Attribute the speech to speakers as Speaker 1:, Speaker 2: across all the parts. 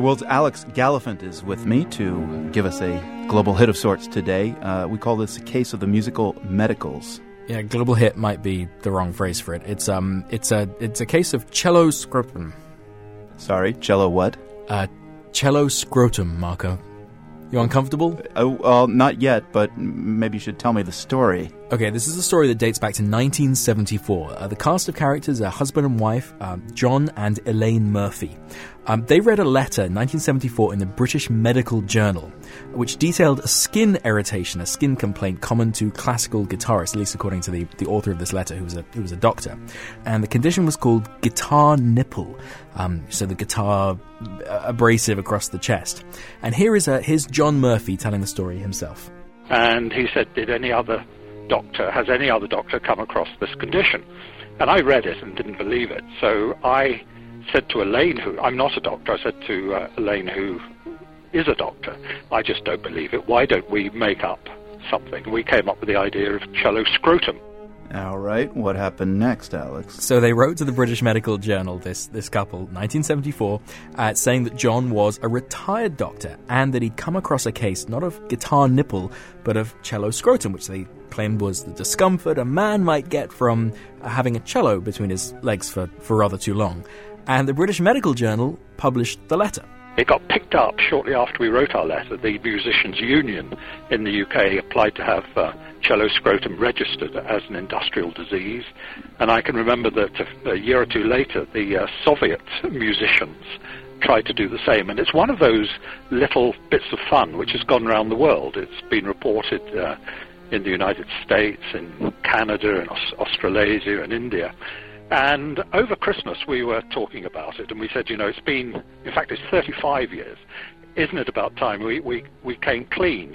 Speaker 1: world's Alex Gallafent is with me to give us a global hit of sorts today. We call this a case of the musical medicals.
Speaker 2: Yeah, global hit might be the wrong phrase for it. It's a case of cello scrotum.
Speaker 1: Sorry, cello what?
Speaker 2: Cello scrotum, Marco. You uncomfortable?
Speaker 1: Well, not yet, but maybe you should tell me the story.
Speaker 2: Okay, this is a story that dates back to 1974. The cast of characters are husband and wife, John and Elaine Murphy. They read a letter in 1974 in the British Medical Journal, which detailed a skin irritation, a skin complaint common to classical guitarists, at least according to the author of this letter, who was a doctor. And the condition was called guitar nipple, so the guitar abrasive across the chest. And here's John Murphy telling the story himself.
Speaker 3: And he said, has any other doctor come across this condition? And I read it and didn't believe it. So I said to Elaine, I'm not a doctor, I said to Elaine, who is a doctor, I just don't believe it. Why don't we make up something? We came up with the idea of cello scrotum.
Speaker 1: All right, what happened next, Alex?
Speaker 2: So they wrote to the British Medical Journal, this couple, 1974, saying that John was a retired doctor and that he'd come across a case not of guitar nipple, but of cello scrotum, which they claimed was the discomfort a man might get from having a cello between his legs for rather too long. And the British Medical Journal published the letter.
Speaker 3: It got picked up shortly after we wrote our letter. The Musicians' Union in the UK applied to have cello scrotum registered as an industrial disease. And I can remember that a year or two later, the Soviet musicians tried to do the same. And it's one of those little bits of fun which has gone around the world. It's been reported in the United States, in Canada, and Australasia, and India. And over Christmas, we were talking about it, and we said, it's 35 years. Isn't it about time we came clean?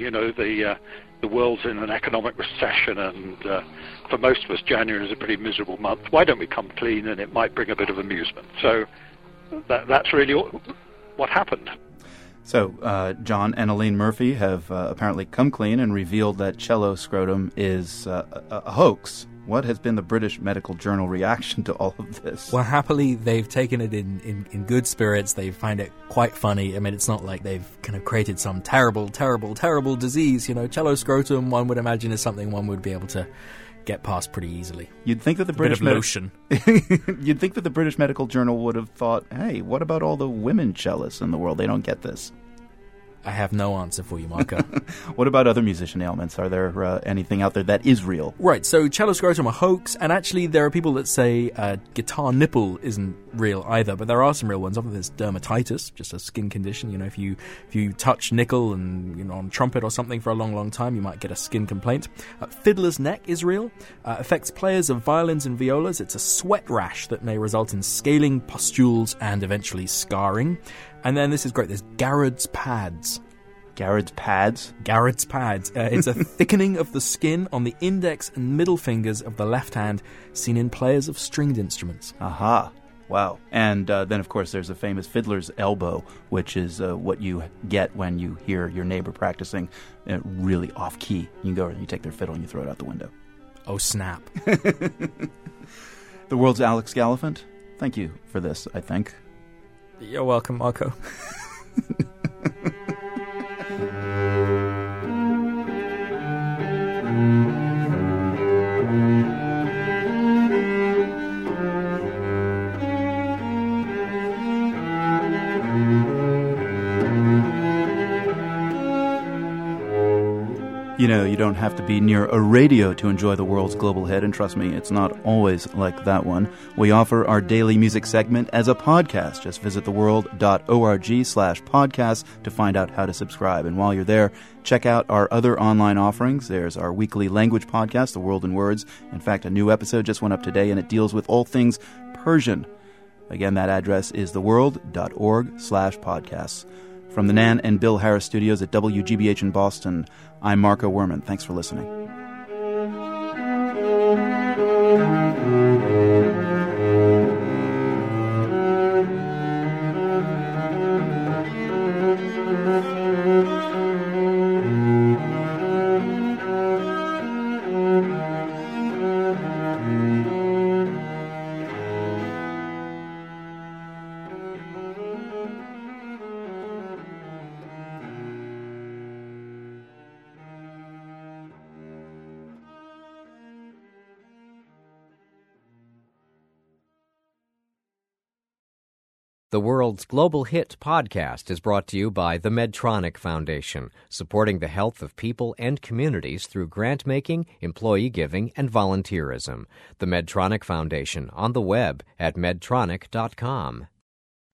Speaker 3: The world's in an economic recession, and for most of us, January is a pretty miserable month. Why don't we come clean, and it might bring a bit of amusement? So that's really what happened.
Speaker 1: So John and Elaine Murphy have apparently come clean and revealed that cello scrotum is a hoax. What has been the British Medical Journal reaction to all of this?
Speaker 2: Well, happily, they've taken it in good spirits. They find it quite funny. I mean, it's not like they've kind of created some terrible, terrible, terrible disease. Cello scrotum, one would imagine, is something one would be able to get past pretty easily.
Speaker 1: You'd think that the British You'd think that the British Medical Journal would have thought, hey, what about all the women cellists in the world? They don't get this.
Speaker 2: I have no answer for you, Marco.
Speaker 1: What about other musician ailments? Are there anything out there that is real?
Speaker 2: Right, so cello scrotum a hoax, and actually there are people that say guitar nipple isn't real either, but there are some real ones. Often there's dermatitis, just a skin condition. If you touch nickel and on trumpet or something for a long, long time, you might get a skin complaint. Fiddler's neck is real. Affects players of violins and violas. It's a sweat rash that may result in scaling, pustules, and eventually scarring. And then this is great. There's Garrett's pads.
Speaker 1: Garrett's pads?
Speaker 2: Garrett's pads. It's a thickening of the skin on the index and middle fingers of the left hand, seen in players of stringed instruments.
Speaker 1: Aha. Wow. And then, of course, there's a famous fiddler's elbow, which is what you get when you hear your neighbor practicing really off-key. You go and you take their fiddle and you throw it out the window.
Speaker 2: Oh, snap.
Speaker 1: The world's Alex Gallafent. Thank you for this, I think.
Speaker 2: You're welcome, Marco.
Speaker 1: You don't have to be near a radio to enjoy the world's global hit, and trust me, it's not always like that one. We offer our daily music segment as a podcast. Just visit theworld.org/podcast to find out how to subscribe. And while you're there, check out our other online offerings. There's our weekly language podcast, The World in Words. In fact, a new episode just went up today, and it deals with all things Persian. Again, that address is theworld.org/podcasts. From the Nan and Bill Harris studios at WGBH in Boston, I'm Marco Werman. Thanks for listening.
Speaker 4: The World's Global Hit podcast is brought to you by the Medtronic Foundation, supporting the health of people and communities through grant-making, employee giving, and volunteerism. The Medtronic Foundation on the web at medtronic.com.